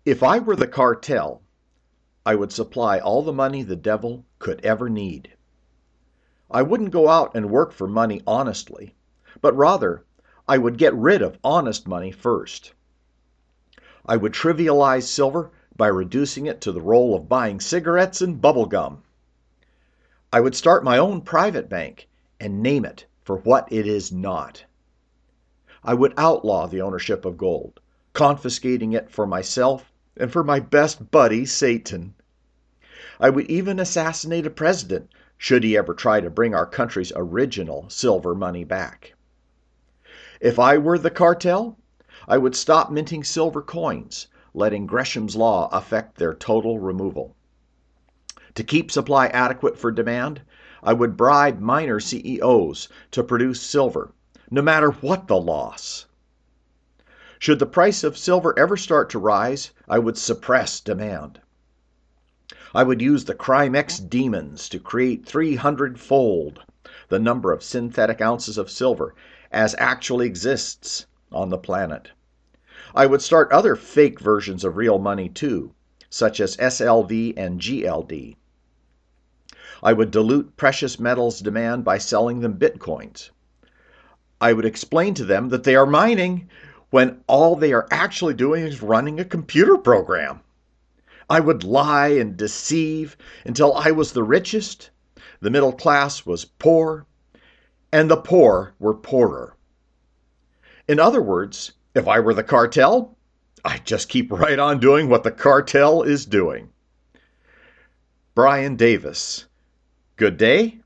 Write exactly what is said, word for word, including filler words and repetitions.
If I were the cartel, I would supply all the money the devil could ever need. I wouldn't go out and work for money honestly, but rather I would get rid of honest money first. I would trivialize silver by reducing it to the role of buying cigarettes and bubble gum. I would start my own private bank and name it for what it is not. I would outlaw the ownership of gold, confiscating it for myself and for my best buddy, Satan. I would even assassinate a president should he ever try to bring our country's original silver money back. If I were the cartel, I would stop minting silver coins, letting Gresham's law affect their total removal. To keep supply adequate for demand, I would bribe miner C E Os to produce silver, no matter what the loss. Should the price of silver ever start to rise, I would suppress demand. I would use the Crimex demons to create three hundred fold the number of synthetic ounces of silver as actually exists on the planet. I would start other fake versions of real money too, such as S L V and G L D. I would dilute precious metals demand by selling them bitcoins. I would explain to them that they are mining when all they are actually doing is running a computer program. I would lie and deceive until I was the richest, the middle class was poor, and the poor were poorer. In other words, if I were the cartel, I'd just keep right on doing what the cartel is doing. Brian Davis. Good day